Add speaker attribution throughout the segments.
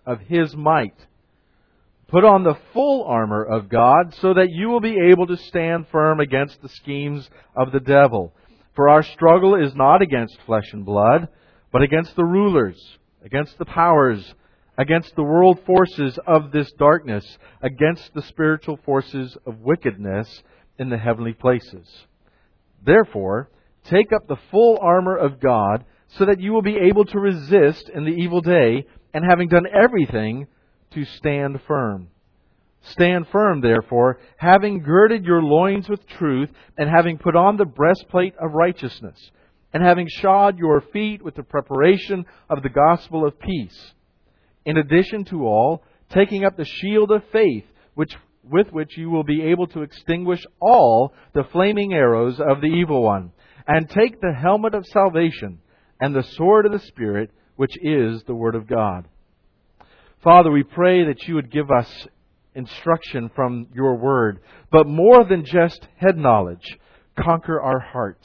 Speaker 1: of His might. Put on the full armor of God so that you will be able to stand firm against the schemes of the devil. For our struggle is not against flesh and blood, but against the rulers, against the powers, against the world forces of this darkness, against the spiritual forces of wickedness in the heavenly places. Therefore, take up the full armor of God so that you will be able to resist in the evil day, and having done everything, to stand firm. Stand firm, therefore, having girded your loins with truth, and having put on the breastplate of righteousness, and having shod your feet with the preparation of the gospel of peace. In addition to all, taking up the shield of faith, with which you will be able to extinguish all the flaming arrows of the evil one, and take the helmet of salvation and the sword of the Spirit, which is the Word of God. Father, we pray that you would give us instruction from your Word, but more than just head knowledge, conquer our hearts.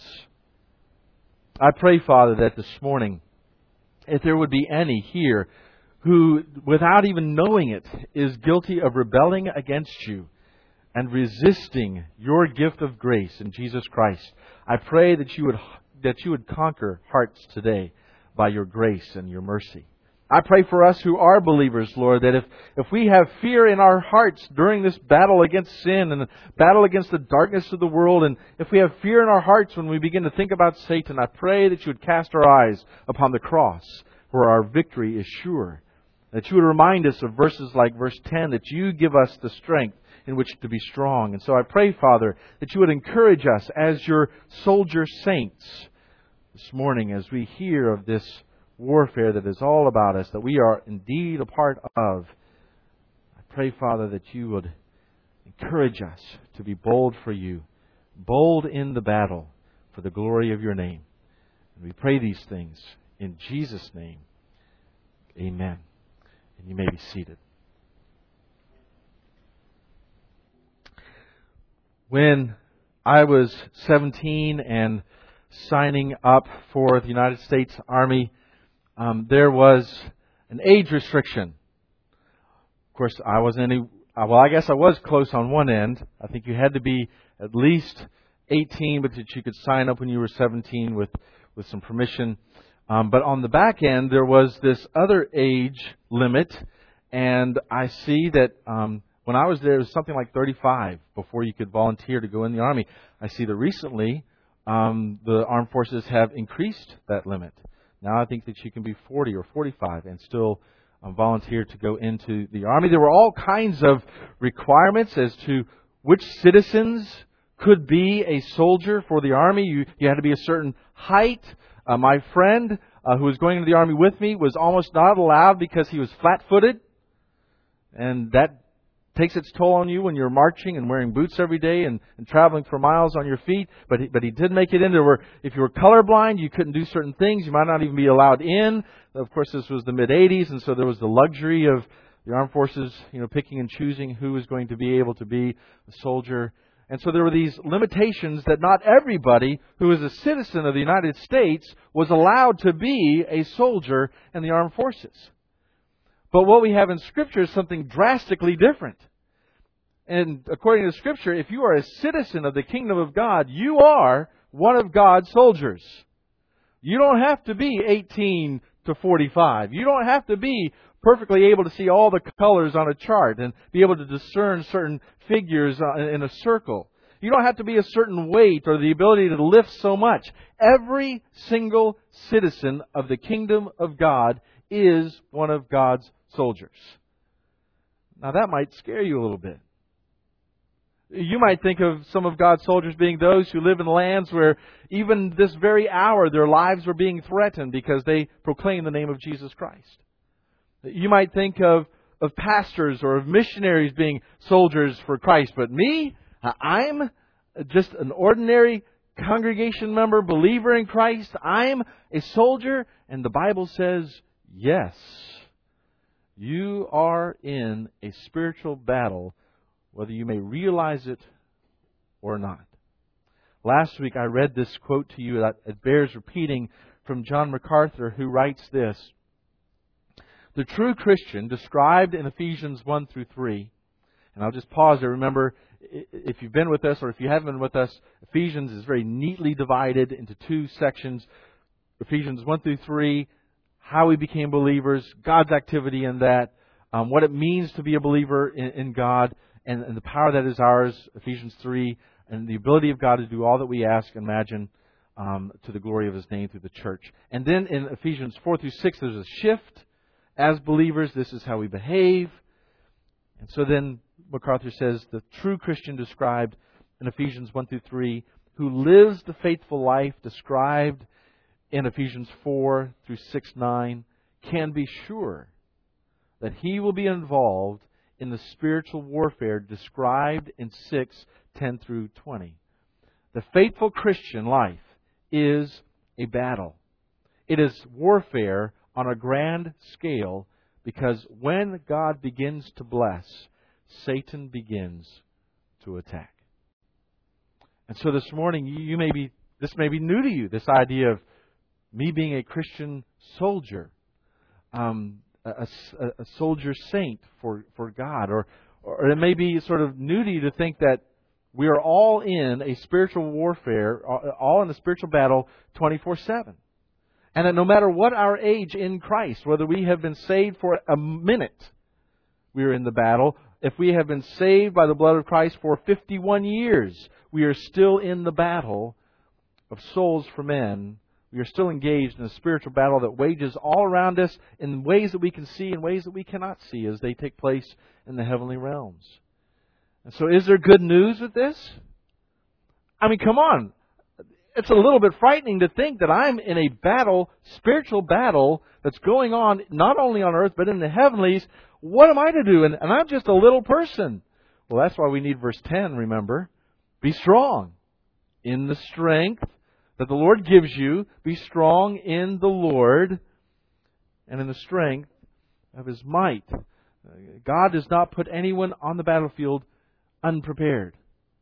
Speaker 1: I pray, Father, that this morning, if there would be any here who, without even knowing it, is guilty of rebelling against you and resisting your gift of grace in Jesus Christ, I pray that you would conquer hearts today by your grace and your mercy. I pray for us who are believers, Lord, that if we have fear in our hearts during this battle against sin and the battle against the darkness of the world, and if we have fear in our hearts when we begin to think about Satan, I pray that you would cast our eyes upon the cross where our victory is sure. That you would remind us of verses like verse 10, that you give us the strength in which to be strong. And so I pray, Father, that you would encourage us as your soldier saints this morning as we hear of this warfare that is all about us, that we are indeed a part of. I pray, Father, that you would encourage us to be bold for you, bold in the battle for the glory of your name. And we pray these things in Jesus' name. Amen. And you may be seated. When I was 17 and signing up for the United States Army, there was an age restriction. Of course, I wasn't any... Well, I guess I was close on one end. I think you had to be at least 18, but that you could sign up when you were 17 with some permission. But on the back end, there was this other age limit, and I see that when I was there, it was something like 35 before you could volunteer to go in the Army. I see that recently the armed forces have increased that limit. Now I think that you can be 40 or 45 and still volunteer to go into the Army. There were all kinds of requirements as to which citizens could be a soldier for the Army. You had to be a certain height. My friend who was going into the Army with me was almost not allowed because he was flat-footed. And that takes its toll on you when you're marching and wearing boots every day and traveling for miles on your feet. But he did make it in. If you were colorblind, you couldn't do certain things. You might not even be allowed in. Of course, this was the mid-'80s, and so there was the luxury of the armed forces, picking and choosing who was going to be able to be a soldier. And so there were these limitations that not everybody who is a citizen of the United States was allowed to be a soldier in the armed forces. But what we have in Scripture is something drastically different. And according to Scripture, if you are a citizen of the kingdom of God, you are one of God's soldiers. You don't have to be 18 to 45. You don't have to be perfectly able to see all the colors on a chart and be able to discern certain figures in a circle. You don't have to be a certain weight or the ability to lift so much. Every single citizen of the kingdom of God is one of God's soldiers. Now that might scare you a little bit. You might think of some of God's soldiers being those who live in lands where even this very hour their lives are being threatened because they proclaim the name of Jesus Christ. You might think of pastors or of missionaries being soldiers for Christ. But me, I'm just an ordinary congregation member, believer in Christ. I'm a soldier. And the Bible says, yes, you are in a spiritual battle, whether you may realize it or not. Last week I read this quote to you that it bears repeating from John MacArthur, who writes this: The true Christian, described in Ephesians 1 through 3, and I'll just pause there. Remember, if you've been with us or if you haven't been with us, Ephesians is very neatly divided into two sections. Ephesians 1 through 3, how we became believers, God's activity in that, what it means to be a believer in God, and the power that is ours, Ephesians 3, and the ability of God to do all that we ask and imagine to the glory of His name through the church. And then in Ephesians 4 through 6, there's a shift. As believers, this is how we behave. And so then MacArthur says the true Christian described in Ephesians 1 through 3, who lives the faithful life described in Ephesians 4 through 6-9, can be sure that he will be involved in the spiritual warfare described in 6:10 through 20. The faithful Christian life is a battle. It is warfare on a grand scale, because when God begins to bless, Satan begins to attack. And so this morning, this may be new to you, this idea of me being a Christian soldier, a soldier saint for God, or it may be sort of new to you to think that we are all in a spiritual warfare, all in a spiritual battle 24/7. And that no matter what our age in Christ, whether we have been saved for a minute, we are in the battle. If we have been saved by the blood of Christ for 51 years, we are still in the battle of souls for men. We are still engaged in a spiritual battle that wages all around us in ways that we can see and ways that we cannot see as they take place in the heavenly realms. And so is there good news with this? I mean, come on. It's a little bit frightening to think that I'm in a battle, spiritual battle, that's going on not only on earth but in the heavenlies. What am I to do? And I'm just a little person. Well, that's why we need verse 10, remember. Be strong in the strength that the Lord gives you. Be strong in the Lord and in the strength of His might. God does not put anyone on the battlefield unprepared.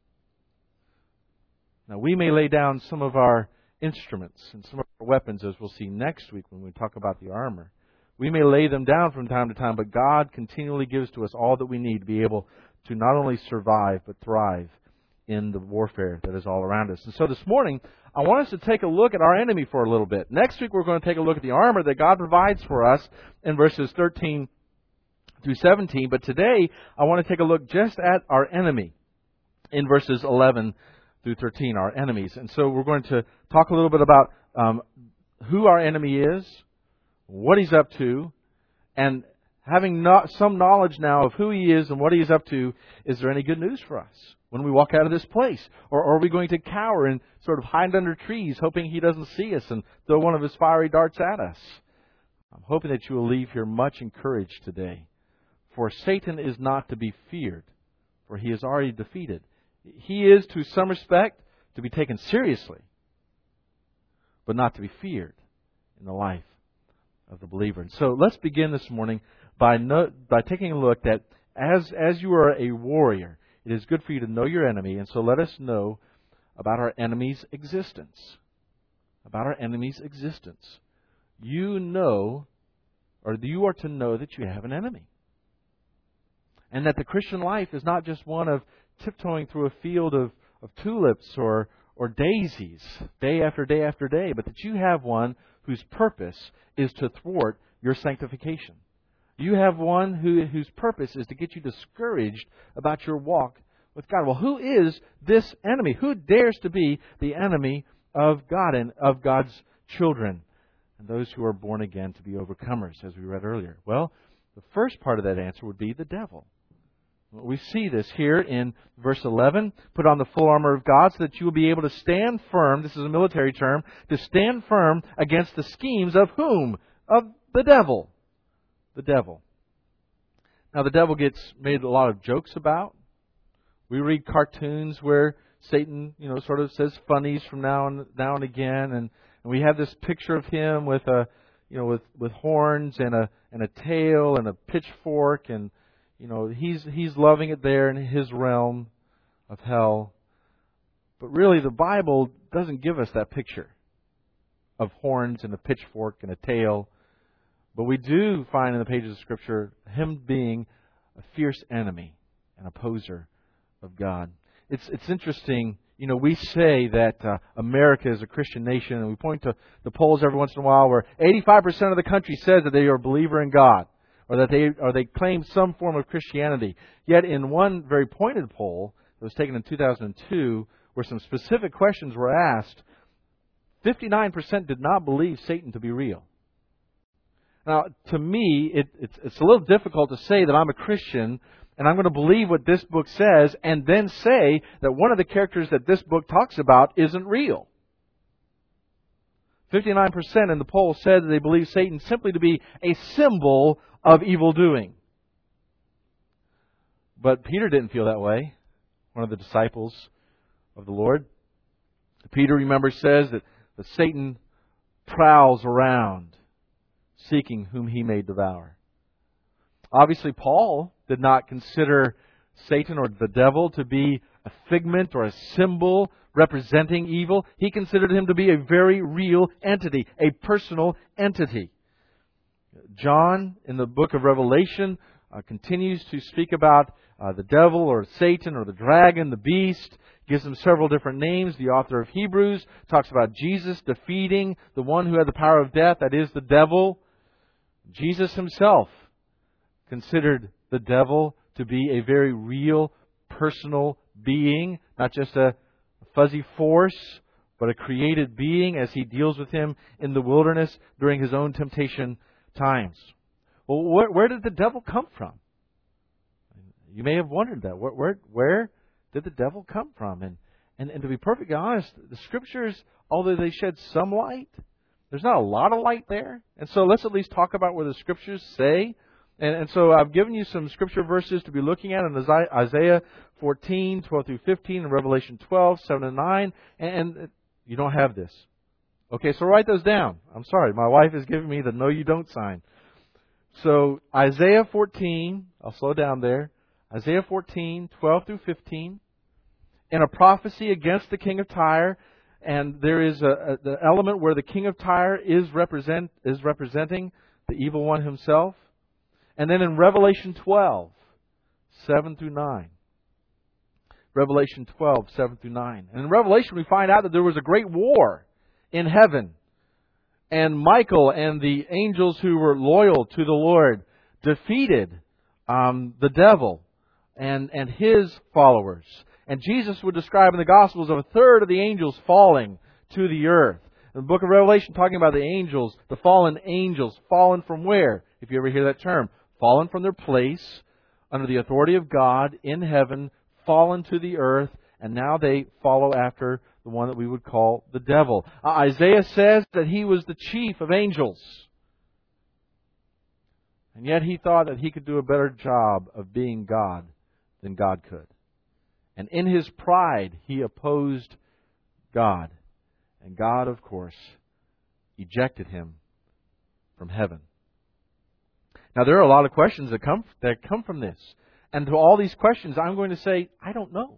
Speaker 1: Now, we may lay down some of our instruments and some of our weapons, as we'll see next week when we talk about the armor. We may lay them down from time to time, but God continually gives to us all that we need to be able to not only survive, but thrive in the warfare that is all around us. And so this morning, I want us to take a look at our enemy for a little bit. Next week, we're going to take a look at the armor that God provides for us in verses 13 through 17. But today, I want to take a look just at our enemy in verses 11 through 13, our enemies. And so we're going to talk a little bit about who our enemy is, what he's up to, and having some knowledge now of who he is and what he's up to, is there any good news for us when we walk out of this place? Or are we going to cower and sort of hide under trees, hoping he doesn't see us and throw one of his fiery darts at us? I'm hoping that you will leave here much encouraged today. For Satan is not to be feared, for he is already defeated. He is, to some respect, to be taken seriously, but not to be feared in the life of the believer. And so let's begin this morning by taking a look that as you are a warrior, it is good for you to know your enemy. And so let us know about our enemy's existence. About our enemy's existence. You know, or you are to know that you have an enemy. And that the Christian life is not just one of tiptoeing through a field of tulips or daisies day after day after day, but that you have one whose purpose is to thwart your sanctification. You have one whose purpose is to get you discouraged about your walk with God. Well, who is this enemy? Who dares to be the enemy of God and of God's children and those who are born again to be overcomers, as we read earlier? Well, the first part of that answer would be the devil. We see this here in verse 11. Put on the full armor of God so that you will be able to stand firm. This is a military term. To stand firm against the schemes of whom? Of the devil. The devil. Now, the devil gets made a lot of jokes about. We read cartoons where Satan, sort of says funnies from now and again, and we have this picture of him with with horns and a tail and a pitchfork, and he's loving it there in his realm of hell. But really, the Bible doesn't give us that picture of horns and a pitchfork and a tail. But we do find in the pages of Scripture him being a fierce enemy, an opposer of God. It's interesting. We say that America is a Christian nation, and we point to the polls every once in a while where 85% of the country says that they are a believer in God, or that they claim some form of Christianity. Yet in one very pointed poll that was taken in 2002, where some specific questions were asked, 59% did not believe Satan to be real. Now, to me, it's a little difficult to say that I'm a Christian and I'm going to believe what this book says and then say that one of the characters that this book talks about isn't real. 59% in the poll said that they believe Satan simply to be a symbol of evil doing. But Peter didn't feel that way, one of the disciples of the Lord. Peter, remember, says that Satan prowls around seeking whom he may devour. Obviously, Paul did not consider Satan or the devil to be a figment or a symbol representing evil. He considered him to be a very real entity, a personal entity. John, in the book of Revelation, continues to speak about the devil or Satan or the dragon, the beast. Gives them several different names. The author of Hebrews talks about Jesus defeating the one who had the power of death, that is the devil. Jesus himself considered the devil to be a very real, personal being, not just a fuzzy force, but a created being as he deals with him in the wilderness during his own temptation times. Well, where did the devil come from? You may have wondered that. Where did the devil come from? And to be perfectly honest, the Scriptures, although they shed some light, there's not a lot of light there. And so let's at least talk about what the Scriptures say. And so I've given you some Scripture verses to be looking at in Isaiah 14, 12 through 15, and Revelation 12, 7 and 9. And you don't have this. Okay, so write those down. I'm sorry, my wife is giving me the no you don't sign. So Isaiah 14, I'll slow down there. Isaiah 14, 12 through 15. In a prophecy against the king of Tyre, and there is the element where the king of Tyre is representing the evil one himself. And then in Revelation 12, 7 through 9. Revelation 12, 7 through 9. And in Revelation we find out that there was a great war in heaven. And Michael and the angels who were loyal to the Lord defeated the devil and his followers. And Jesus would describe in the Gospels of a third of the angels falling to the earth. In the book of Revelation, talking about the angels, the fallen angels, fallen from where? If you ever hear that term, fallen from their place under the authority of God in heaven, fallen to the earth, and now they follow after the one that we would call the devil. Isaiah says that he was the chief of angels. And yet he thought that he could do a better job of being God than God could. And in his pride, he opposed God. And God, of course, ejected him from heaven. Now, there are a lot of questions that come from this. And to all these questions, I'm going to say, I don't know.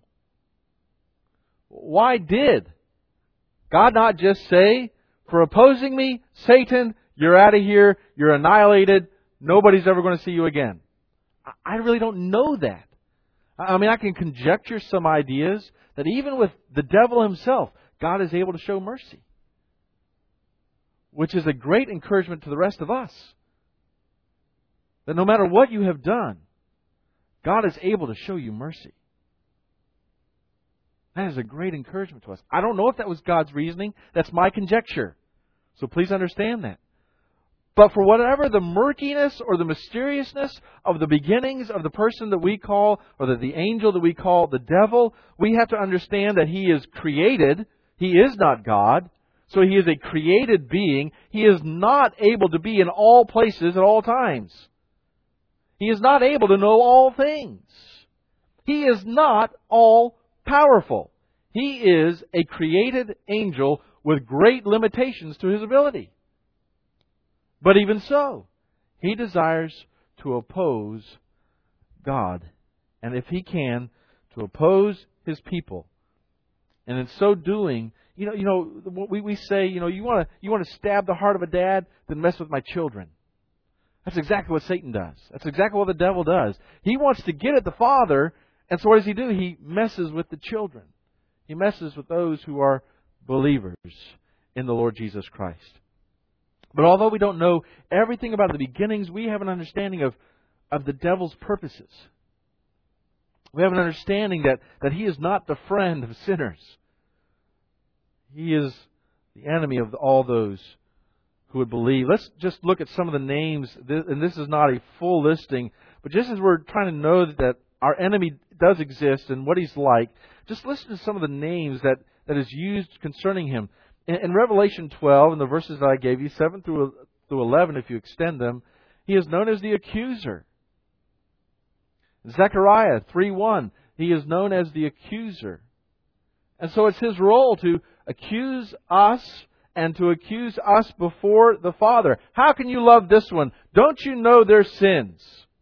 Speaker 1: Why did God not just say, for opposing me, Satan, you're out of here, you're annihilated, nobody's ever going to see you again? I really don't know that. I mean, I can conjecture some ideas that even with the devil himself, God is able to show mercy. Which is a great encouragement to the rest of us. That no matter what you have done, God is able to show you mercy. That is a great encouragement to us. I don't know if that was God's reasoning. That's my conjecture. So please understand that. But for whatever the murkiness or the mysteriousness of the beginnings of the person that we call, or the angel that we call the devil, we have to understand that he is created. He is not God. So he is a created being. He is not able to be in all places at all times. He is not able to know all things. He is not all powerful. He is a created angel with great limitations to his ability. But even so, he desires to oppose God. And if he can, to oppose his people. And in so doing, we say, you want to stab the heart of a dad, then mess with my children. That's exactly what Satan does. That's exactly what the devil does. He wants to get at the Father, and so what does he do? He messes with the children. He messes with those who are believers in the Lord Jesus Christ. But although we don't know everything about the beginnings, we have an understanding of the devil's purposes. We have an understanding that he is not the friend of sinners. He is the enemy of all those who would believe. Let's just look at some of the names, and this is not a full listing, but just as we're trying to know that our enemy does exist and what he's like, just listen to some of the names that is used concerning him. In Revelation 12, in the verses that I gave you, 7 through 11, if you extend them, he is known as the accuser. Zechariah 3:1, he is known as the accuser. And so it's his role to accuse us and to accuse us before the Father. How can you love this one? Don't you know their sins?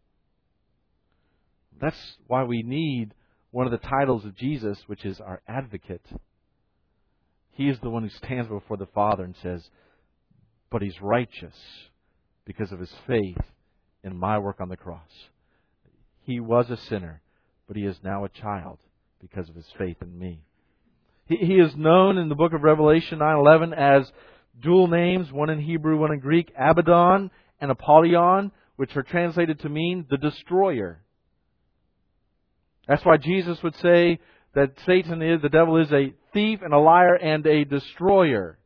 Speaker 1: That's why we need one of the titles of Jesus, which is our advocate. He is the one who stands before the Father and says, but he's righteous because of his faith in my work on the cross. He was a sinner, but he is now a child because of his faith in me. He is known in the book of Revelation 9:11 as dual names, one in Hebrew, one in Greek, Abaddon and Apollyon, which are translated to mean the destroyer. That's why Jesus would say that the devil is a thief and a liar and a destroyer.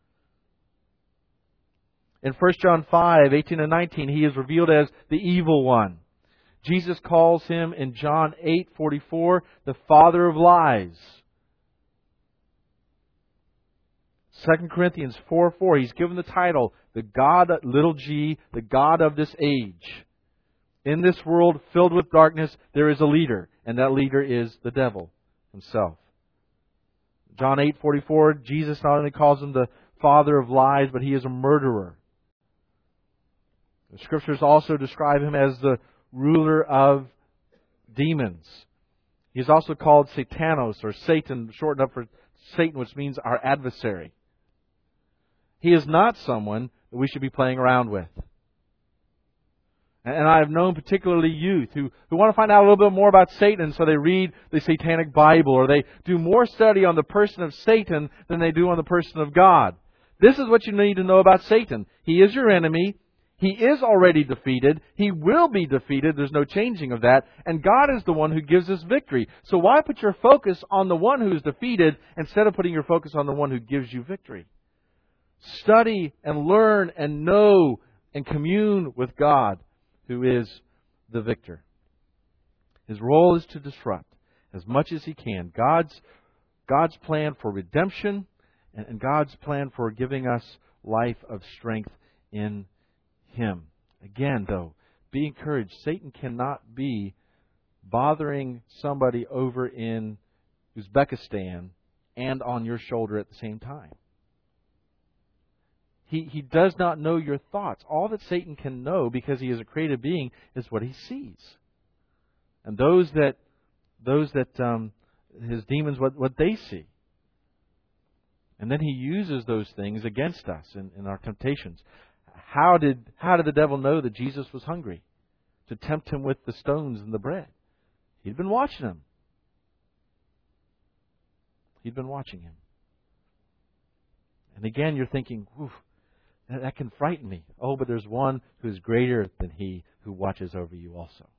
Speaker 1: In 1 John 5:18 and 19, he is revealed as the evil one. Jesus calls him in John 8:44 the father of lies. 2 Corinthians 4:4, he's given the title, the God, little g, the God of this age. In this world filled with darkness, there is a leader, and that leader is the devil himself. John 8:44, Jesus not only calls him the father of lies, but he is a murderer. The Scriptures also describe him as the ruler of demons. He is also called Satanos, or Satan, shortened up for Satan, which means our adversary. He is not someone that we should be playing around with. And I have known particularly youth who want to find out a little bit more about Satan, so they read the Satanic Bible, or they do more study on the person of Satan than they do on the person of God. This is what you need to know about Satan. He is your enemy. He is already defeated. He will be defeated. There's no changing of that. And God is the one who gives us victory. So why put your focus on the one who is defeated instead of putting your focus on the one who gives you victory? Study and learn and know and commune with God, who is the victor. His role is to disrupt as much as he can God's plan for redemption and God's plan for giving us life of strength in Him. Again, though, be encouraged. Satan cannot be bothering somebody over in Uzbekistan and on your shoulder at the same time. He does not know your thoughts. All that Satan can know, because he is a created being, is what he sees. And those that his demons, what they see. And then he uses those things against us in our temptations. How did the devil know that Jesus was hungry? To tempt him with the stones and the bread. He'd been watching him. He'd been watching him. And again, you're thinking, "Oof, that can frighten me." Oh, but there's one who is greater than he who watches over you also.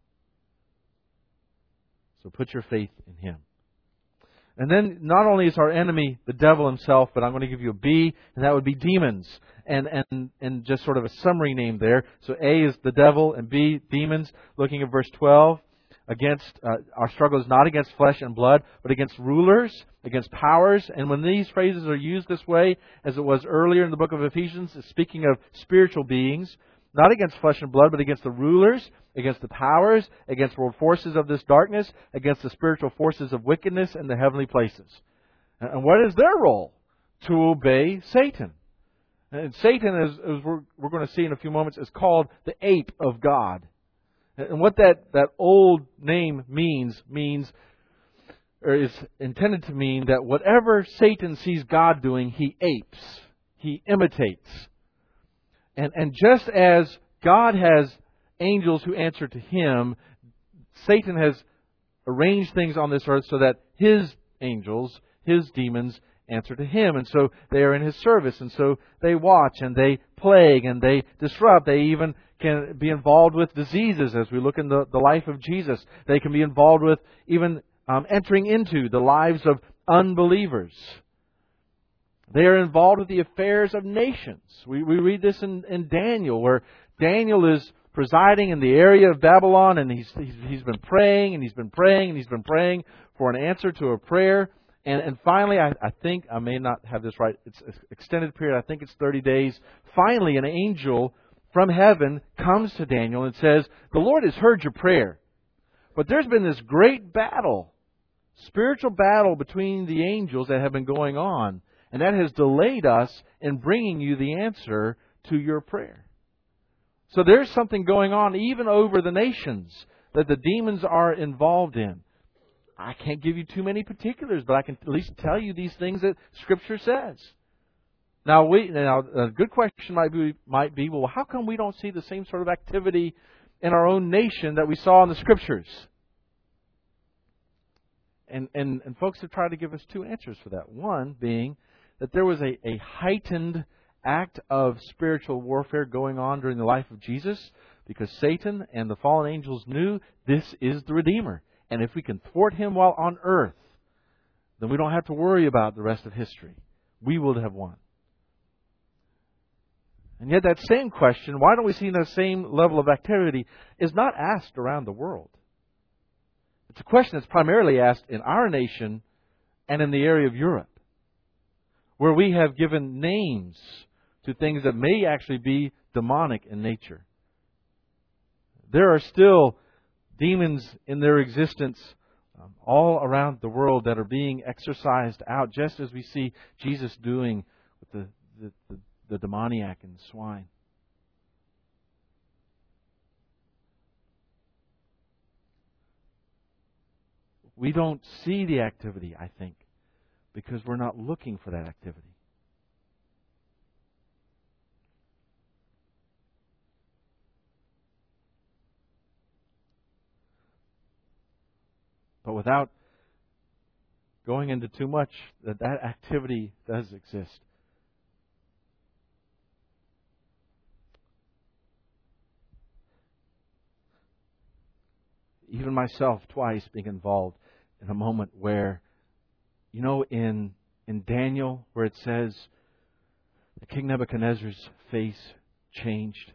Speaker 1: So put your faith in him. And then not only is our enemy the devil himself, but I'm going to give you a B, and that would be demons. And just sort of a summary name there. So A is the devil, and B, demons. Looking at verse 12, our struggle is not against flesh and blood, but against rulers, against powers. And when these phrases are used this way, as it was earlier in the book of Ephesians, it's speaking of spiritual beings, not against flesh and blood, but against the rulers, against the powers, against world forces of this darkness, against the spiritual forces of wickedness in the heavenly places. And what is their role? To obey Satan. And Satan, as we're going to see in a few moments, is called the ape of God. And what that old name means, or is intended to mean, that whatever Satan sees God doing, he apes. He imitates. And just as God has angels who answer to Him. Satan has arranged things on this earth so that his angels, his demons, answer to Him. And so they are in His service. And so they watch and they plague and they disrupt. They even can be involved with diseases as we look in the life of Jesus. They can be involved with even entering into the lives of unbelievers. They are involved with the affairs of nations. We read this in Daniel, where Daniel is presiding in the area of Babylon, and he's been praying, and he's been praying, and he's been praying for an answer to a prayer. And finally, I think, I may not have this right, it's an extended period, I think it's 30 days. Finally, an angel from heaven comes to Daniel and says, "The Lord has heard your prayer. But there's been this great battle, spiritual battle between the angels that have been going on. And that has delayed us in bringing you the answer to your prayer." So there's something going on even over the nations that the demons are involved in. I can't give you too many particulars, but I can at least tell you these things that Scripture says. Now a good question might be, well, how come we don't see the same sort of activity in our own nation that we saw in the Scriptures? And folks have tried to give us two answers for that. One being that there was a heightened act of spiritual warfare going on during the life of Jesus, because Satan and the fallen angels knew this is the Redeemer. And if we can thwart Him while on earth, then we don't have to worry about the rest of history. We will have won. And yet that same question, why don't we see the same level of activity, is not asked around the world. It's a question that's primarily asked in our nation and in the area of Europe, where we have given names to things that may actually be demonic in nature. There are still demons in their existence all around the world that are being exorcised out, just as we see Jesus doing with the demoniac and the swine. We don't see the activity, I think, because we're not looking for that activity. But without going into too much, that activity does exist. Even myself, twice being involved in a moment where, in Daniel, where it says that King Nebuchadnezzar's face changed.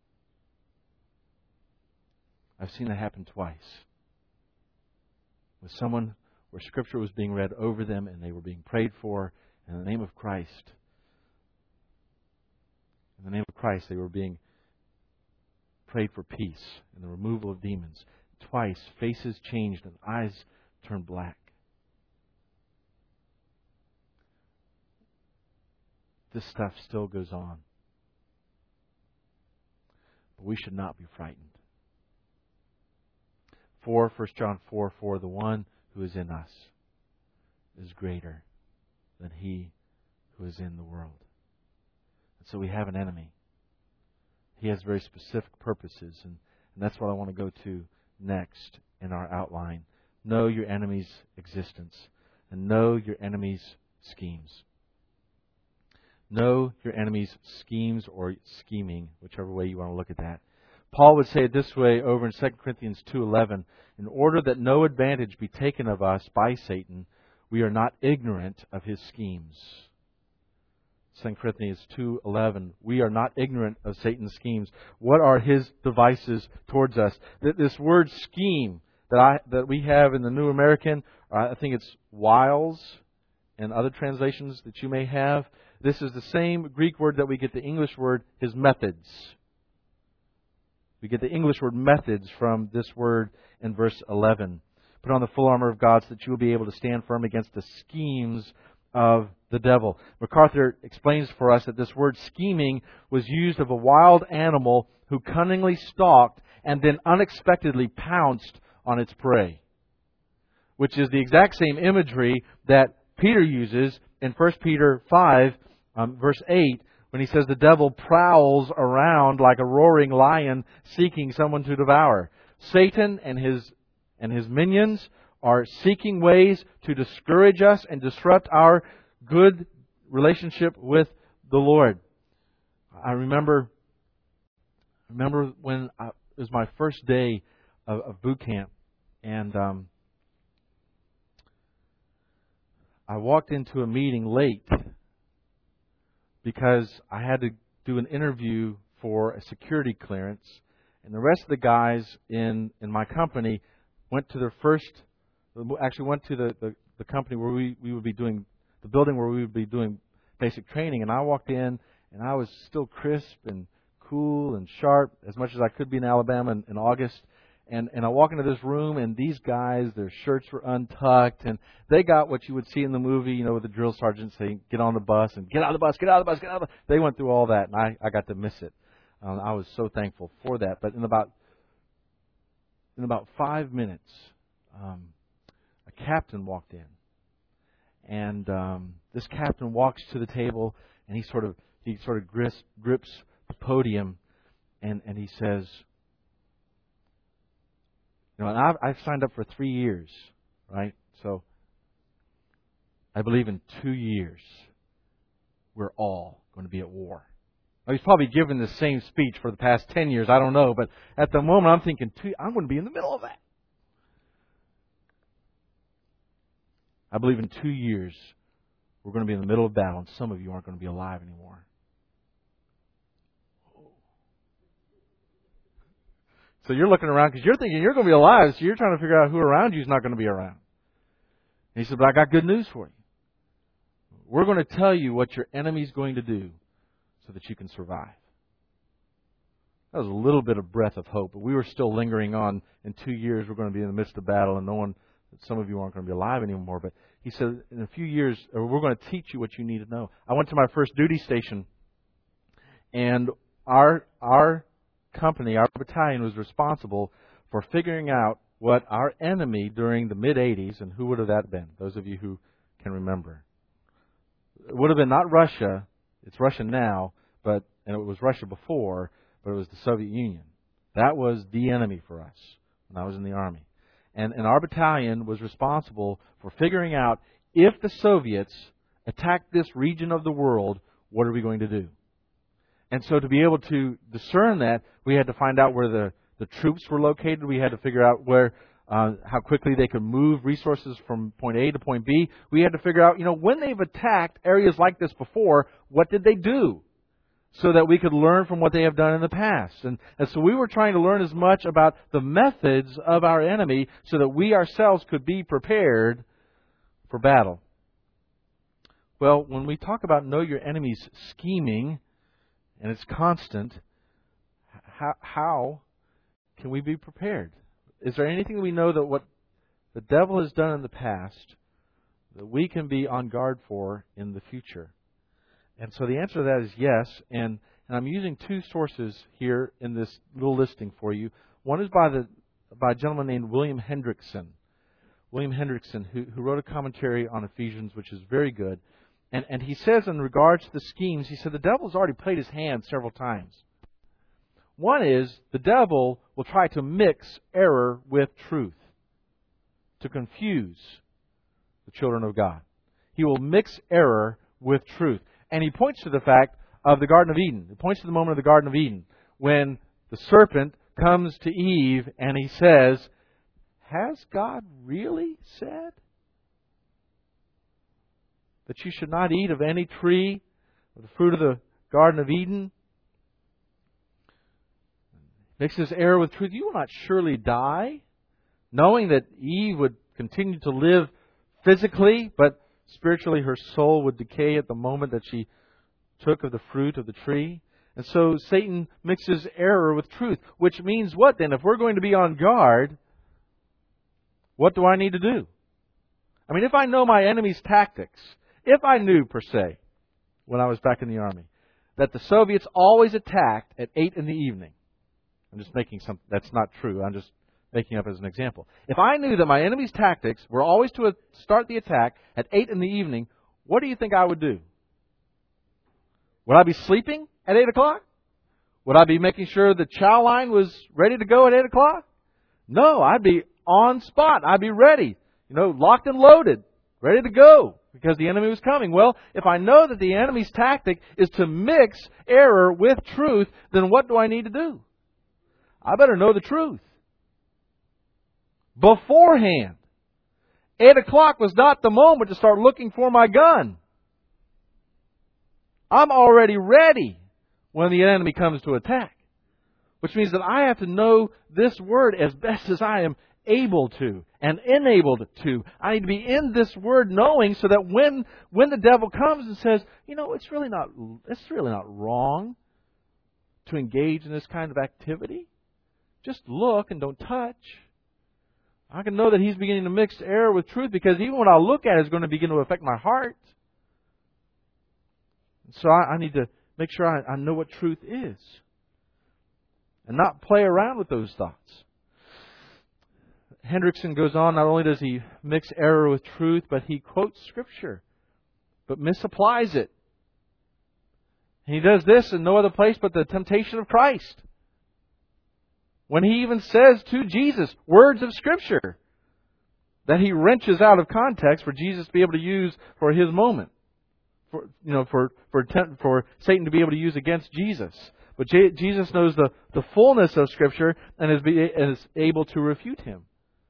Speaker 1: I've seen that happen twice. With someone where Scripture was being read over them and they were being prayed for in the name of Christ. In the name of Christ, they were being prayed for peace and the removal of demons. Twice, faces changed and eyes turned black. This stuff still goes on. But we should not be frightened. 1 John 4:4, the one who is in us is greater than he who is in the world. And so we have an enemy. He has very specific purposes, and that's what I want to go to next in our outline. Know your enemy's existence and know your enemy's schemes. Know your enemy's schemes or scheming, whichever way you want to look at that. Paul would say it this way over in 2 Corinthians 2:11, in order that no advantage be taken of us by Satan, we are not ignorant of his schemes. 2 Corinthians 2:11, we are not ignorant of Satan's schemes. What are his devices towards us? This word scheme that we have in the New American, I think it's wiles, and other translations that you may have. This is the same Greek word that we get the English word, his methods. We get the English word methods from this word in verse 11. Put on the full armor of God so that you will be able to stand firm against the schemes of the devil. MacArthur explains for us that this word scheming was used of a wild animal who cunningly stalked and then unexpectedly pounced on its prey, which is the exact same imagery that Peter uses in 1 Peter 5, verse 8, when he says the devil prowls around like a roaring lion seeking someone to devour. Satan and his minions are seeking ways to discourage us and disrupt our good relationship with the Lord. I remember when it was my first day of boot camp, and I walked into a meeting late because I had to do an interview for a security clearance, and the rest of the guys in my company went to the company where we would be doing, the building where we would be doing basic training, and I walked in, and I was still crisp and cool and sharp as much as I could be in Alabama in August. And I walk into this room, and these guys, their shirts were untucked, and they got what you would see in the movie, with the drill sergeant saying, "Get on the bus," and "Get out of the bus, get out of the bus, get out of the bus." They went through all that, and I got to miss it. I was so thankful for that. But in about 5 minutes, a captain walked in, and this captain walks to the table, and he sort of grips the podium, and he says, and I've signed up for 3 years, right? So I believe in 2 years we're all going to be at war. Now, he's probably given the same speech for the past 10 years, I don't know, but at the moment I'm thinking, I'm going to be in the middle of that. I believe in 2 years we're going to be in the middle of battle, and some of you aren't going to be alive anymore. So you're looking around because you're thinking you're going to be alive, so you're trying to figure out who around you is not going to be around. And he said, "But I got good news for you. We're going to tell you what your enemy's going to do so that you can survive." That was a little bit of breath of hope, but we were still lingering on. In 2 years, we're going to be in the midst of battle, and some of you aren't going to be alive anymore. But he said, in a few years, we're going to teach you what you need to know. I went to my first duty station, and our company, our battalion, was responsible for figuring out what our enemy during the mid-'80s, and who would have that been? Those of you who can remember. It would have been not Russia. It's Russia now, and it was Russia before, but it was the Soviet Union. That was the enemy for us when I was in the Army. And our battalion was responsible for figuring out, if the Soviets attacked this region of the world, what are we going to do? And so to be able to discern that, we had to find out where the troops were located. We had to figure out how quickly they could move resources from point A to point B. We had to figure out, when they've attacked areas like this before, what did they do? So that we could learn from what they have done in the past. And so we were trying to learn as much about the methods of our enemy so that we ourselves could be prepared for battle. Well, when we talk about know your enemy's scheming, and it's constant, how can we be prepared? Is there anything that we know that what the devil has done in the past that we can be on guard for in the future? And so the answer to that is yes. And I'm using 2 sources here in this little listing for you. One is by a gentleman named William Hendrickson. William Hendrickson, who wrote a commentary on Ephesians, which is very good. And he says, in regards to the schemes, he said the devil's already played his hand several times. One is, the devil will try to mix error with truth, to confuse the children of God. He will mix error with truth. And he points to the fact of the Garden of Eden. He points to the moment of the Garden of Eden when the serpent comes to Eve and he says, "Has God really said that you should not eat of any tree of the fruit of the Garden of Eden?" Mixes error with truth. "You will not surely die," knowing that Eve would continue to live physically, but spiritually her soul would decay at the moment that she took of the fruit of the tree. And so Satan mixes error with truth, which means what then? If we're going to be on guard, what do I need to do? I mean, if I know my enemy's tactics, if I knew, per se, when I was back in the Army, that the Soviets always attacked at 8 in the evening. I'm just making something that's not true. I'm just making up as an example. If I knew that my enemy's tactics were always to start the attack at 8 in the evening, what do you think I would do? Would I be sleeping at 8 o'clock? Would I be making sure the chow line was ready to go at 8 o'clock? No, I'd be on spot. I'd be ready. Locked and loaded. Ready to go. Because the enemy was coming. Well, if I know that the enemy's tactic is to mix error with truth, then what do I need to do? I better know the truth. Beforehand. 8 o'clock was not the moment to start looking for my gun. I'm already ready when the enemy comes to attack. Which means that I have to know this Word as best as I am able to and enabled to. I need to be in this Word knowing so that when the devil comes and says, it's really not wrong to engage in this kind of activity. Just look and don't touch. I can know that he's beginning to mix error with truth because even what I look at is going to begin to affect my heart. So I need to make sure I know what truth is and not play around with those thoughts. Hendrickson goes on, not only does he mix error with truth, but he quotes Scripture, but misapplies it. And he does this in no other place but the temptation of Christ. When he even says to Jesus words of Scripture that he wrenches out of context for Jesus to be able to use for his moment. For Satan to be able to use against Jesus. But Jesus knows the fullness of Scripture and is able to refute him.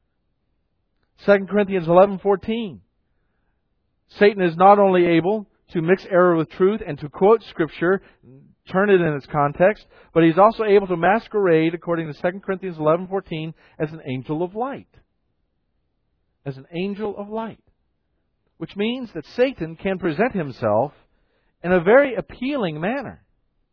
Speaker 1: 2 Corinthians 11:14. Satan is not only able to mix error with truth and to quote Scripture, turn it in its context, but he's also able to masquerade, according to 2 Corinthians 11:14, as an angel of light. As an angel of light. Which means that Satan can present himself in a very appealing manner.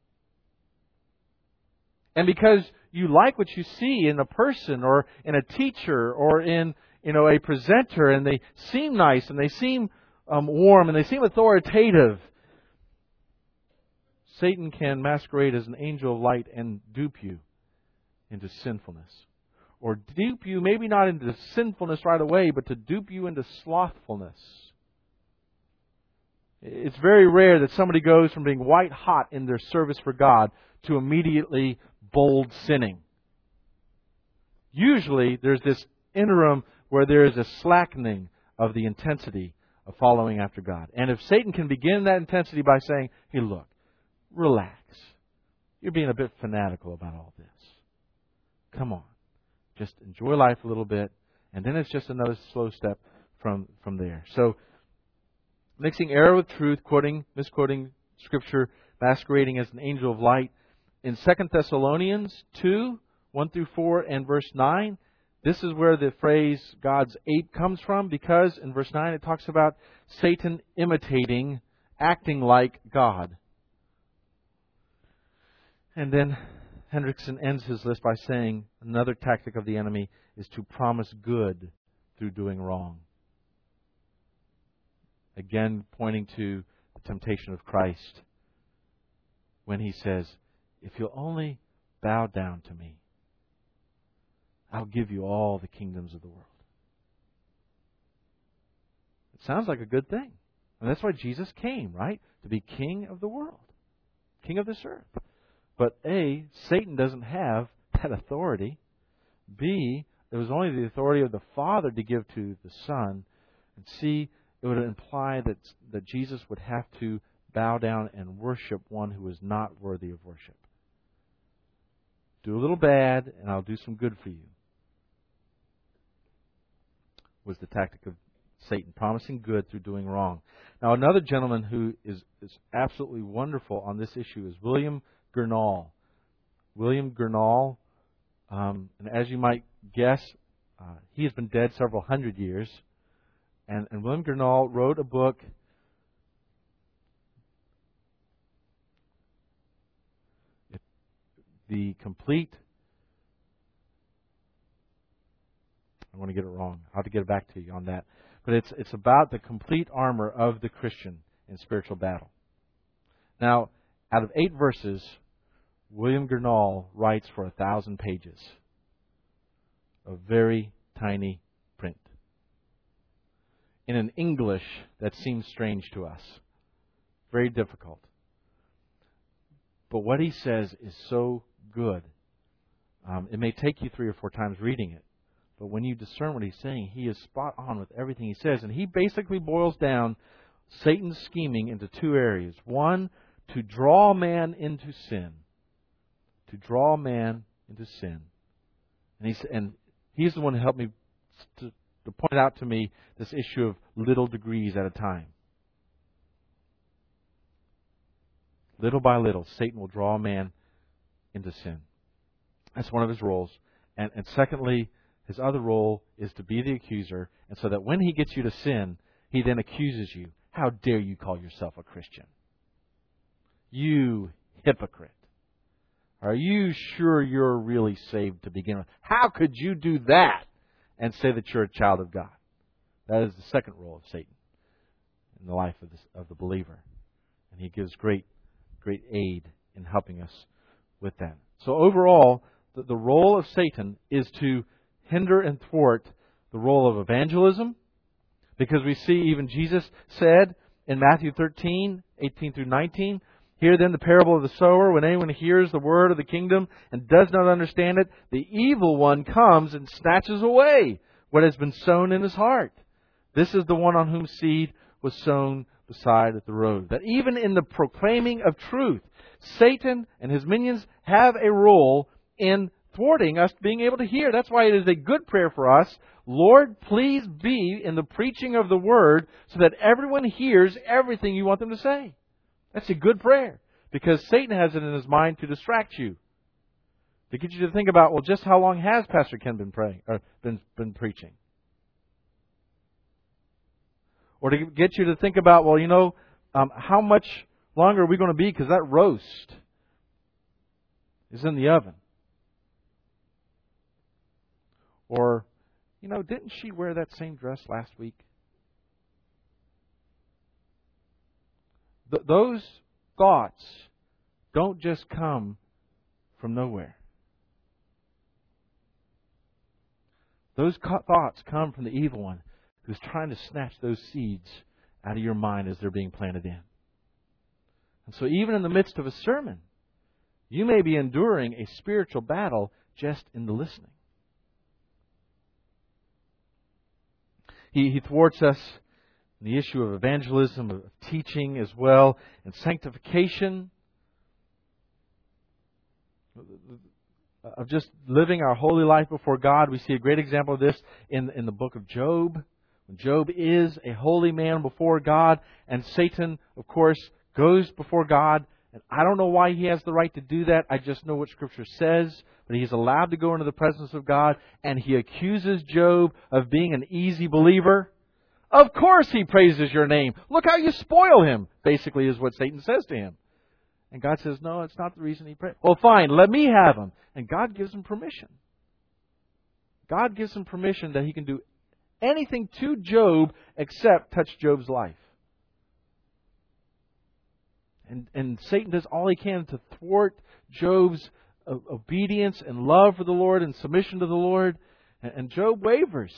Speaker 1: And because you like what you see in a person or in a teacher or in a presenter, and they seem nice and they seem warm and they seem authoritative, Satan can masquerade as an angel of light and dupe you into sinfulness. Or dupe you, maybe not into sinfulness right away, but to dupe you into slothfulness. It's very rare that somebody goes from being white hot in their service for God to immediately bold sinning. Usually there's this interim where there is a slackening of the intensity of following after God. And if Satan can begin that intensity by saying, hey, look, relax. You're being a bit fanatical about all this. Come on. Just enjoy life a little bit. And then it's just another slow step from there. So, mixing error with truth, misquoting Scripture, masquerading as an angel of light. In 2 Thessalonians 2, 1 through 4 and verse 9, this is where the phrase God's ape comes from, because in verse 9 it talks about Satan imitating, acting like God. And then Hendrickson ends his list by saying another tactic of the enemy is to promise good through doing wrong. Again, pointing to the temptation of Christ when he says, if you'll only bow down to me, I'll give you all the kingdoms of the world. It sounds like a good thing. And that's why Jesus came, right? To be king of the world. King of this earth. But A, Satan doesn't have that authority. B, it was only the authority of the Father to give to the Son. And C, it would imply that Jesus would have to bow down and worship one who is not worthy of worship. Do a little bad, and I'll do some good for you. Was the tactic of Satan, promising good through doing wrong. Now, another gentleman who is absolutely wonderful on this issue is William Gurnall. William Gurnall, and as you might guess, he has been dead several hundred years. And William Gurnall wrote a book The Complete... I want to get it wrong. I'll have to get back to you on that. But it's about the complete armor of the Christian in spiritual battle. Now, out of 8 verses, William Gurnall writes for 1,000 pages of very tiny print in an English that seems strange to us. Very difficult. But what he says is so good. It may take you 3 or 4 times reading it. But when you discern what he's saying, he is spot on with everything he says. And he basically boils down Satan's scheming into 2 areas. One, to draw man into sin. To draw man into sin. And he's the one who helped me to point out to me this issue of little degrees at a time. Little by little, Satan will draw man into sin. That's one of his roles. And secondly, his other role is to be the accuser. And so that when he gets you to sin, he then accuses you. How dare you call yourself a Christian? You hypocrite. Are you sure you're really saved to begin with? How could you do that and say that you're a child of God? That is the second role of Satan in the life of the believer. And he gives great aid in helping us with that. So overall, the role of Satan is to hinder and thwart the role of evangelism, because we see even Jesus said in Matthew 13, 18 through 19, "Hear then the parable of the sower. When anyone hears the word of the kingdom and does not understand it, the evil one comes and snatches away what has been sown in his heart. This is the one on whom seed was sown beside the road." That even in the proclaiming of truth, Satan and his minions have a role in thwarting us being able to hear. That's why it is a good prayer for us. Lord, please be in the preaching of the word so that everyone hears everything you want them to say. That's a good prayer, because Satan has it in his mind to distract you, to get you to think about, well, just how long has Pastor Ken been praying or been preaching? Or to get you to think about, well, how much longer are we going to be, because that roast is in the oven. Or, didn't she wear that same dress last week? Those thoughts don't just come from nowhere. Those thoughts come from the evil one who's trying to snatch those seeds out of your mind as they're being planted in. And so even in the midst of a sermon, you may be enduring a spiritual battle just in the listening. He thwarts us in the issue of evangelism, of teaching as well, and sanctification, of just living our holy life before God. We see a great example of this in the book of Job. When Job is a holy man before God, and Satan, of course, goes before God. And I don't know why he has the right to do that. I just know what Scripture says. But he's allowed to go into the presence of God, and he accuses Job of being an easy believer. Of course he praises your name. Look how you spoil him, basically is what Satan says to him. And God says, no, it's not the reason he prays. Well, fine, let me have him. And God gives him permission. God gives him permission that he can do anything to Job except touch Job's life. And Satan does all he can to thwart Job's obedience and love for the Lord and submission to the Lord. And Job wavers.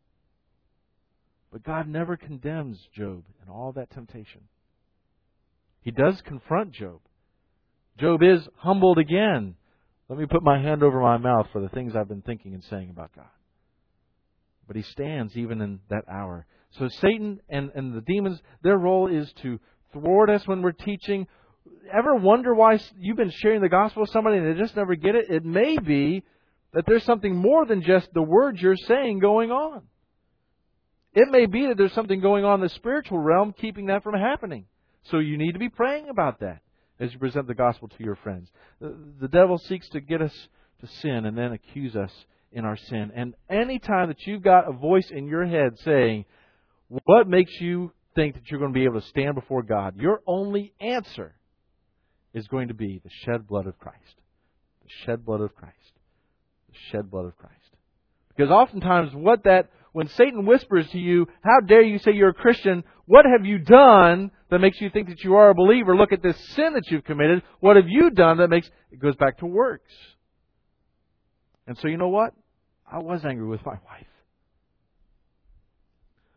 Speaker 1: But God never condemns Job in all that temptation. He does confront Job. Job is humbled again. Let me put my hand over my mouth for the things I've been thinking and saying about God. But he stands even in that hour. So Satan and the demons, their role is to thwart us when we're teaching. Ever wonder why you've been sharing the gospel with somebody and they just never get it? It may be that there's something more than just the words you're saying going on. It may be that there's something going on in the spiritual realm keeping that from happening. So you need to be praying about that as you present the gospel to your friends. The devil seeks to get us to sin and then accuse us in our sin. And any time that you've got a voice in your head saying, what makes you think that you're going to be able to stand before God, your only answer is going to be the shed blood of Christ. The shed blood of Christ. The shed blood of Christ. Because oftentimes when Satan whispers to you, how dare you say you're a Christian? What have you done that makes you think that you are a believer? Look at this sin that you've committed. What have you done that makes... It goes back to works. And so you know what? I was angry with my wife.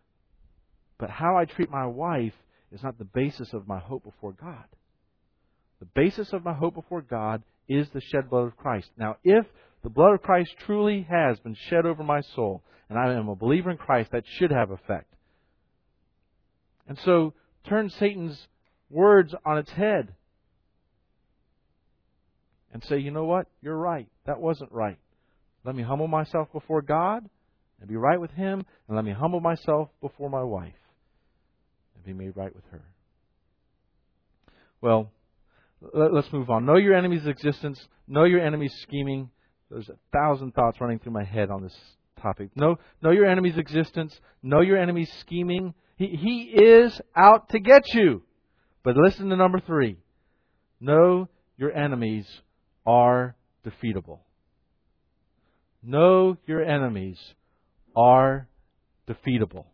Speaker 1: But how I treat my wife is not the basis of my hope before God. The basis of my hope before God is the shed blood of Christ. Now, if the blood of Christ truly has been shed over my soul, and I am a believer in Christ, that should have effect. And so, turn Satan's words on its head and say, you know what? You're right. That wasn't right. Let me humble myself before God and be right with Him, and let me humble myself before my wife and be made right with her. Well, let's move on. Know your enemy's existence. Know your enemy's scheming. There's 1,000 thoughts running through my head on this topic. Know your enemy's existence. Know your enemy's scheming. He is out to get you. But listen to number 3. Know your enemies are defeatable. Know your enemies are defeatable.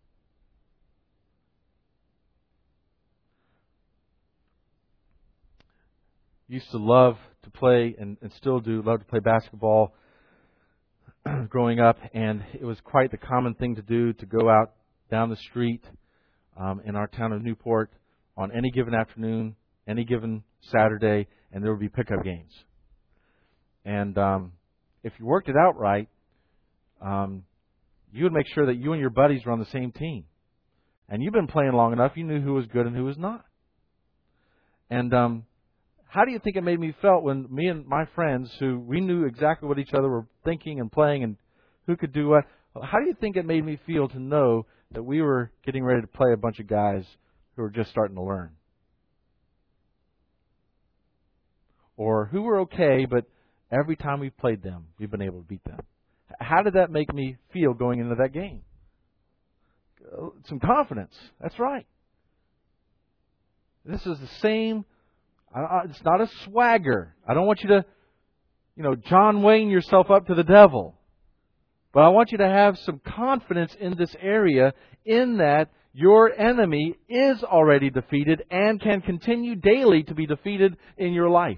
Speaker 1: Used to love to play, and still do, love to play basketball growing up, and it was quite the common thing to do, to go out down the street in our town of Newport on any given afternoon, any given Saturday, and there would be pickup games. And if you worked it out right, you would make sure that you and your buddies were on the same team. And you've been playing long enough, you knew who was good and who was not. And how do you think it made me felt when me and my friends, who we knew exactly what each other were thinking and playing and who could do what, how do you think it made me feel to know that we were getting ready to play a bunch of guys who were just starting to learn? Or who were okay, but every time we've played them, we've been able to beat them. How did that make me feel going into that game? Some confidence. That's right. This is the same. It's not a swagger. I don't want you to, John Wayne yourself up to the devil. But I want you to have some confidence in this area, in that your enemy is already defeated and can continue daily to be defeated in your life.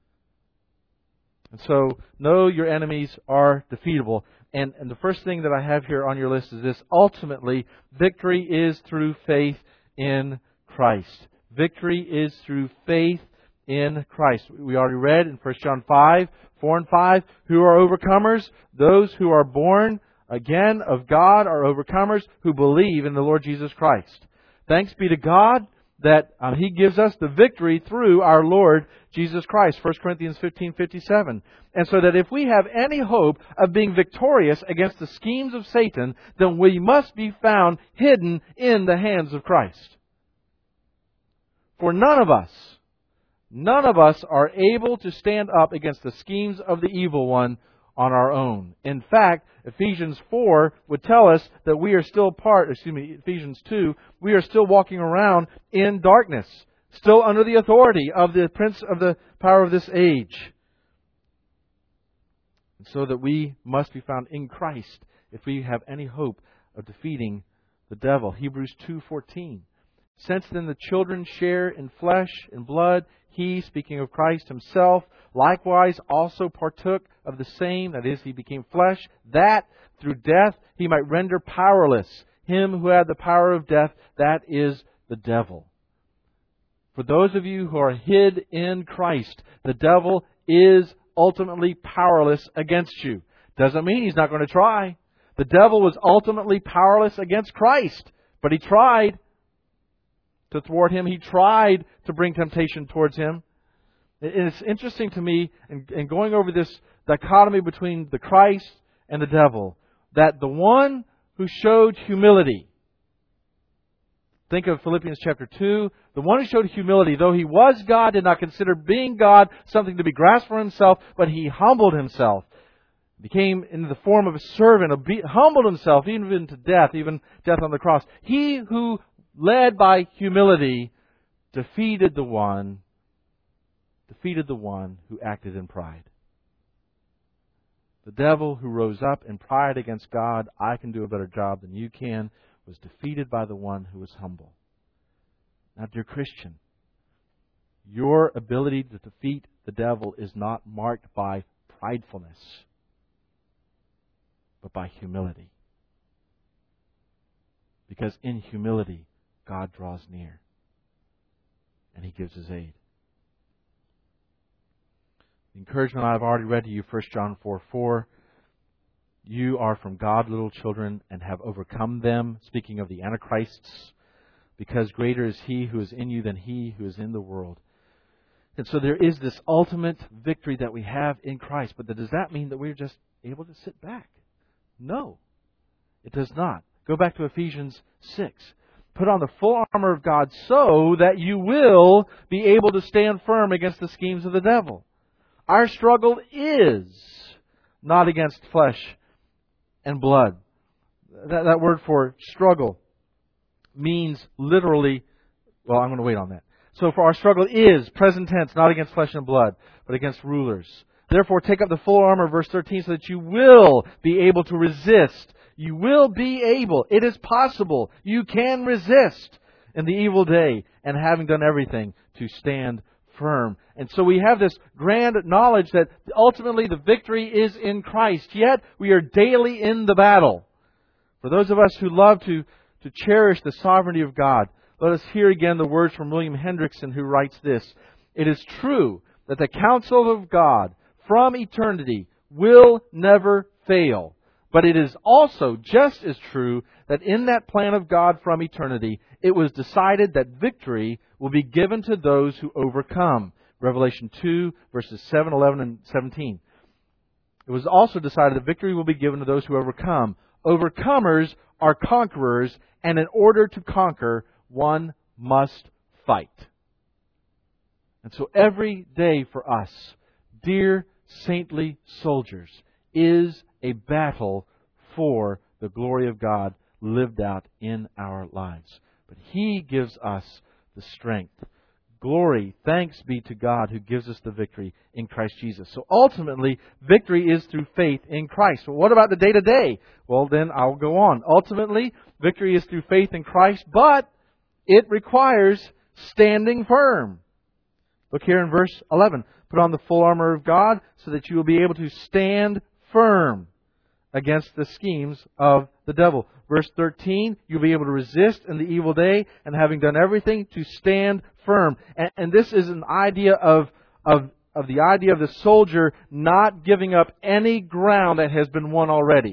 Speaker 1: And so, know your enemies are defeatable. And the first thing that I have here on your list is this. Ultimately, victory is through faith in Christ. Victory is through faith in Christ. We already read in 1 John 5, 4 and 5, who are overcomers? Those who are born again of God are overcomers, who believe in the Lord Jesus Christ. Thanks be to God that He gives us the victory through our Lord Jesus Christ. 1 Corinthians 15:57. And so that if we have any hope of being victorious against the schemes of Satan, then we must be found hidden in the hands of Christ. For none of us are able to stand up against the schemes of the evil one on our own. In fact, Ephesians 4 would tell us that we are still Ephesians 2, we are still walking around in darkness, still under the authority of the prince of the power of this age. And so that we must be found in Christ if we have any hope of defeating the devil. Hebrews 2:14. Since then the children share in flesh and blood, He, speaking of Christ Himself, likewise also partook of the same, that is, He became flesh, that through death He might render powerless him who had the power of death, that is, the devil. For those of you who are hid in Christ, the devil is ultimately powerless against you. Doesn't mean he's not going to try. The devil was ultimately powerless against Christ, but he tried to thwart Him. He tried to bring temptation towards Him. And it's interesting to me, in going over this dichotomy between the Christ and the devil, that the one who showed humility, think of Philippians chapter 2, the one who showed humility, though He was God, did not consider being God something to be grasped for Himself, but He humbled Himself, became in the form of a servant, humbled Himself even to death, even death on the cross. He who led by humility, defeated the one who acted in pride. The devil who rose up in pride against God, I can do a better job than you can, was defeated by the one who was humble. Now, dear Christian, your ability to defeat the devil is not marked by pridefulness, but by humility. Because in humility, God draws near, and He gives His aid. The encouragement I've already read to you, 1 John 4:4. You are from God, little children, and have overcome them, speaking of the Antichrists, because greater is He who is in you than he who is in the world. And so there is this ultimate victory that we have in Christ. But does that mean that we're just able to sit back? No, it does not. Go back to Ephesians 6. Put on the full armor of God so that you will be able to stand firm against the schemes of the devil. Our struggle is not against flesh and blood. That word for struggle means literally, well, I'm going to wait on that. So for our struggle is, present tense, not against flesh and blood, but against rulers. Therefore, take up the full armor, verse 13, so that you will be able to resist. You will be able. It is possible. You can resist in the evil day, and having done everything, to stand firm. And so we have this grand knowledge that ultimately the victory is in Christ. Yet we are daily in the battle. For those of us who love to cherish the sovereignty of God, let us hear again the words from William Hendrickson, who writes this. It is true that the counsel of God from eternity will never fail. But it is also just as true that in that plan of God from eternity, it was decided that victory will be given to those who overcome. Revelation 2, verses 7, 11, and 17. It was also decided that victory will be given to those who overcome. Overcomers are conquerors, and in order to conquer, one must fight. And so every day for us, dear saintly soldiers, is a battle for the glory of God lived out in our lives. But He gives us the strength. Glory, thanks be to God who gives us the victory in Christ Jesus. So ultimately, victory is through faith in Christ. But what about the day-to-day? Well, then I'll go on. Ultimately, victory is through faith in Christ, but it requires standing firm. Look here in verse 11. Put on the full armor of God so that you will be able to stand firm against the schemes of the devil. Verse 13, you'll be able to resist in the evil day, and having done everything, to stand firm. And this is an idea of the idea of the soldier not giving up any ground that has been won already.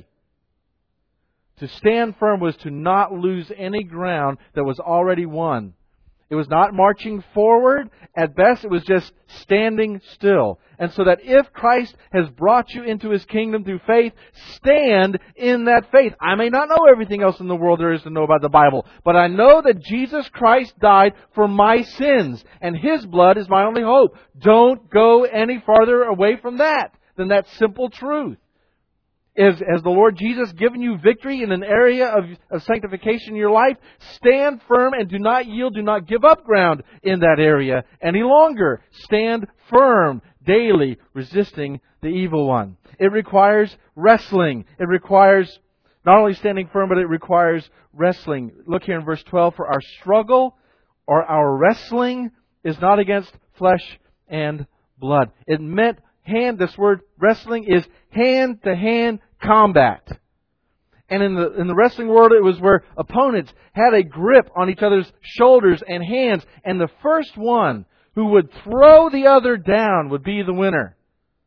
Speaker 1: To stand firm was to not lose any ground that was already won. It was not marching forward. At best, it was just standing still. And so that if Christ has brought you into His kingdom through faith, stand in that faith. I may not know everything else in the world there is to know about the Bible, but I know that Jesus Christ died for my sins, and His blood is my only hope. Don't go any farther away from that than that simple truth. Has the Lord Jesus given you victory in an area of sanctification in your life? Stand firm and do not yield, do not give up ground in that area any longer. Stand firm daily, resisting the evil one. It requires wrestling. It requires not only standing firm, but it requires wrestling. Look here in verse 12. For our struggle or our wrestling is not against flesh and blood. It meant this word wrestling is hand-to-hand combat. And in the wrestling world, it was where opponents had a grip on each other's shoulders and hands, and the first one who would throw the other down would be the winner.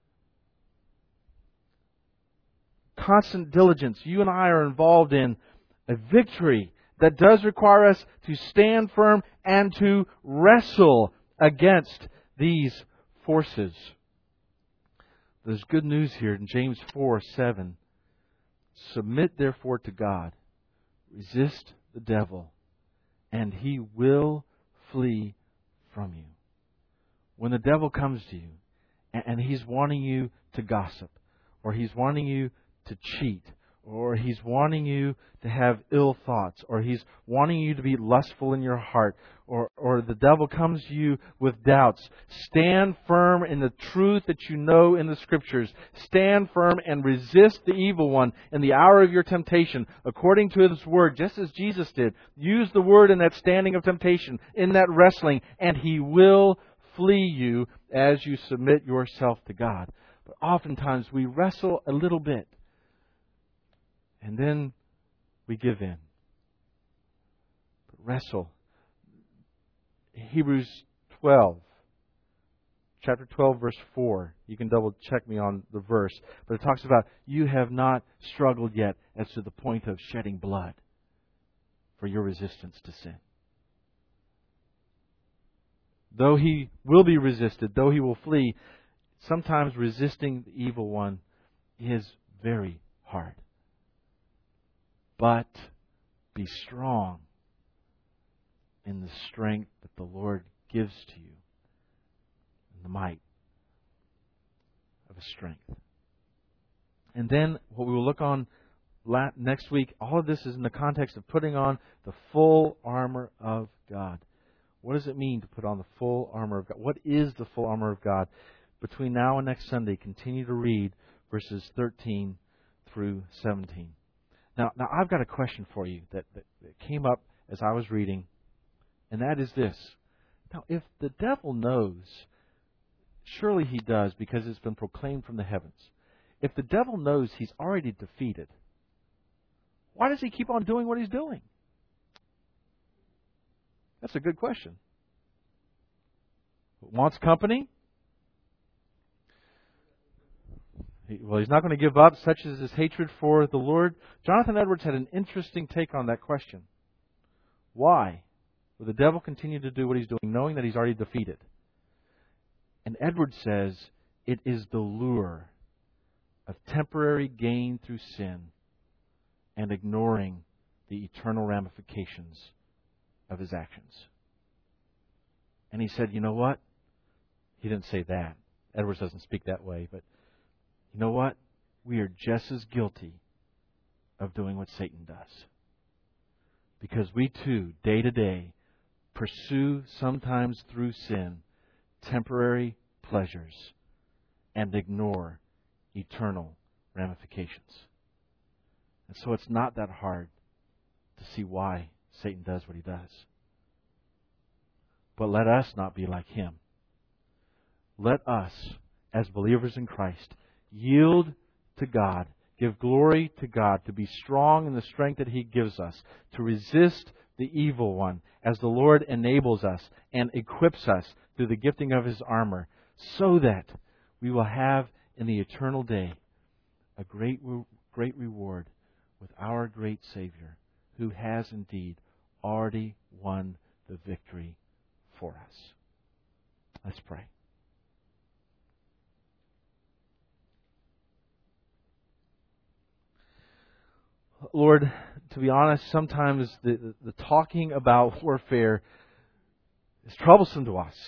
Speaker 1: Constant diligence. You and I are involved in a victory that does require us to stand firm and to wrestle against these forces. There's good news here in James 4:7. Submit therefore to God. Resist the devil, and he will flee from you. When the devil comes to you, and he's wanting you to gossip, or he's wanting you to cheat, or he's wanting you to have ill thoughts, or he's wanting you to be lustful in your heart, or the devil comes to you with doubts, stand firm in the truth that you know in the Scriptures. Stand firm and resist the evil one in the hour of your temptation, according to His Word, just as Jesus did. Use the Word in that standing of temptation, in that wrestling, and He will flee you as you submit yourself to God. But oftentimes we wrestle a little bit, and then we give in. But wrestle. Hebrews 12 chapter 12, verse 4. You can double check me on the verse. But it talks about, you have not struggled yet as to the point of shedding blood for your resistance to sin. Though he will be resisted, though he will flee, sometimes resisting the evil one is very hard. But be strong in the strength that the Lord gives to you, in the might of His strength. And then what we will look on next week, all of this is in the context of putting on the full armor of God. What does it mean to put on the full armor of God? What is the full armor of God? Between now and next Sunday, continue to read verses 13 through 17. Now I've got a question for you that came up as I was reading, and that is this. Now, if the devil knows, surely he does because it's been proclaimed from the heavens. If the devil knows he's already defeated, why does he keep on doing what he's doing? That's a good question. Wants company? Well, he's not going to give up, such as his hatred for the Lord. Jonathan Edwards had an interesting take on that question. Why will the devil continue to do what he's doing, knowing that he's already defeated? And Edwards says, it is the lure of temporary gain through sin and ignoring the eternal ramifications of his actions. And he said, you know what? He didn't say that. Edwards doesn't speak that way, but you know what? We are just as guilty of doing what Satan does. Because we too, day to day, pursue, sometimes through sin, temporary pleasures and ignore eternal ramifications. And so it's not that hard to see why Satan does what he does. But let us not be like him. Let us, as believers in Christ, yield to God, give glory to God, to be strong in the strength that He gives us, to resist the evil one as the Lord enables us and equips us through the gifting of His armor, so that we will have in the eternal day a great reward with our great Savior, who has indeed already won the victory for us. Let's pray. Lord, to be honest, sometimes the talking about warfare is troublesome to us.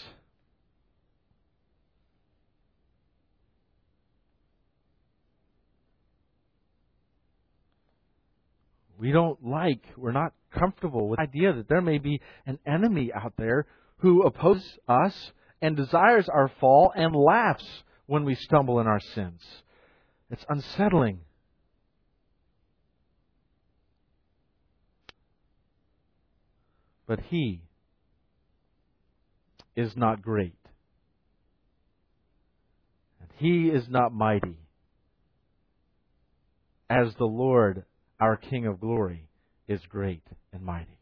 Speaker 1: We're not comfortable with the idea that there may be an enemy out there who opposes us and desires our fall and laughs when we stumble in our sins. It's unsettling. But He is not great. And He is not mighty. As the Lord, our King of glory, is great and mighty.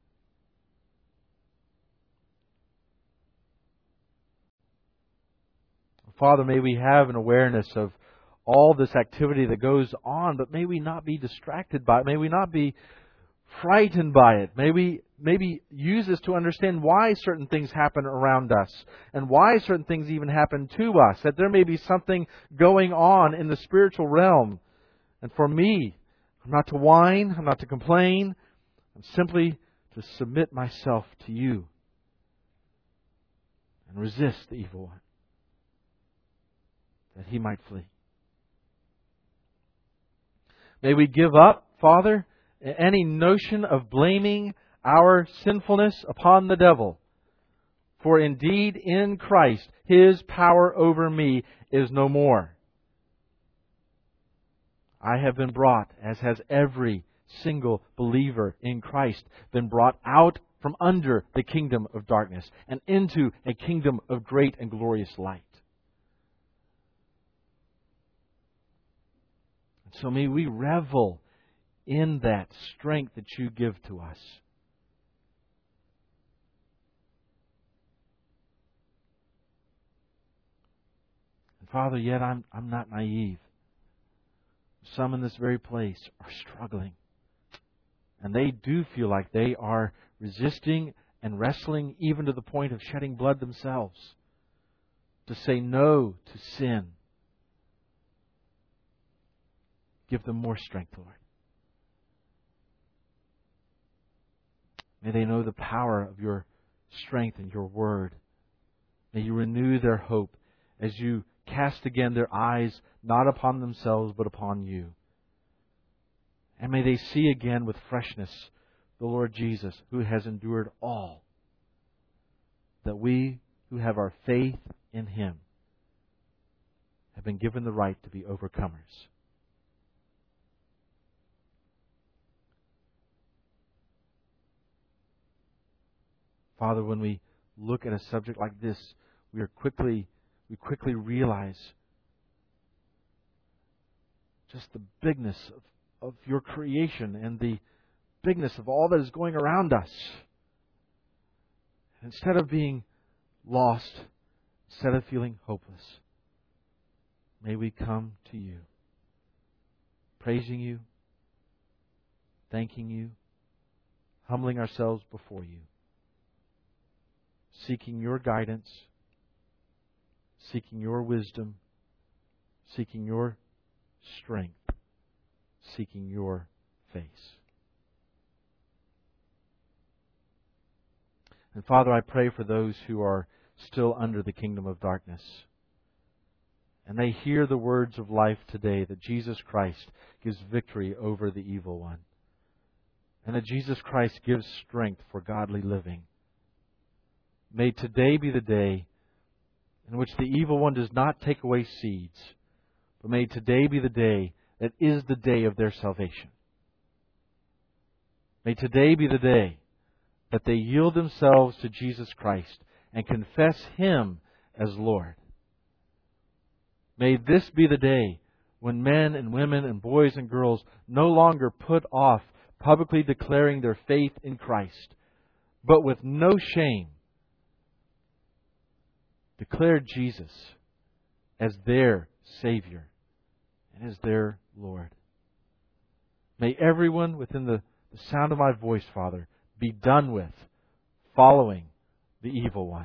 Speaker 1: Father, may we have an awareness of all this activity that goes on, but may we not be distracted by it. May we not be frightened by it. May we maybe use this to understand why certain things happen around us and why certain things even happen to us. That there may be something going on in the spiritual realm. And for me, I'm not to whine, I'm not to complain. I'm simply to submit myself to You and resist the evil one, that he might flee. May we give up, Father, any notion of blaming our sinfulness upon the devil. For indeed in Christ His power over me is no more. I have been brought, as has every single believer in Christ, been brought out from under the kingdom of darkness and into a kingdom of great and glorious light. So may we revel in that strength that You give to us. Father, yet I'm not naive. Some in this very place are struggling. And they do feel like they are resisting and wrestling even to the point of shedding blood themselves to say no to sin. Give them more strength, Lord. May they know the power of your strength and your word. May you renew their hope as you cast again their eyes not upon themselves but upon you. And may they see again with freshness the Lord Jesus, who has endured all, that we who have our faith in Him have been given the right to be overcomers. Father, when we look at a subject like this, we quickly realize just the bigness of your creation and the bigness of all that is going around us. And instead of being lost, instead of feeling hopeless, may we come to you, praising you, thanking you, humbling ourselves before you, seeking your guidance, seeking your wisdom, seeking your strength, seeking your face. And Father, I pray for those who are still under the kingdom of darkness. And they hear the words of life today that Jesus Christ gives victory over the evil one. And that Jesus Christ gives strength for godly living. May today be the day in which the evil one does not take away seeds, but may today be the day that is the day of their salvation. May today be the day that they yield themselves to Jesus Christ and confess Him as Lord. May this be the day when men and women and boys and girls no longer put off publicly declaring their faith in Christ, but with no shame declare Jesus as their Savior and as their Lord. May everyone within the sound of my voice, Father, be done with following the evil one.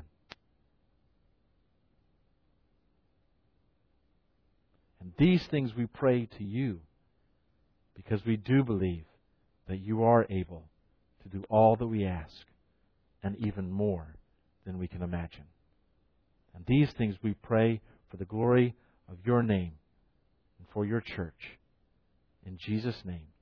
Speaker 1: And these things we pray to you because we do believe that you are able to do all that we ask and even more than we can imagine. And these things we pray for the glory of your name and for your church. In Jesus' name.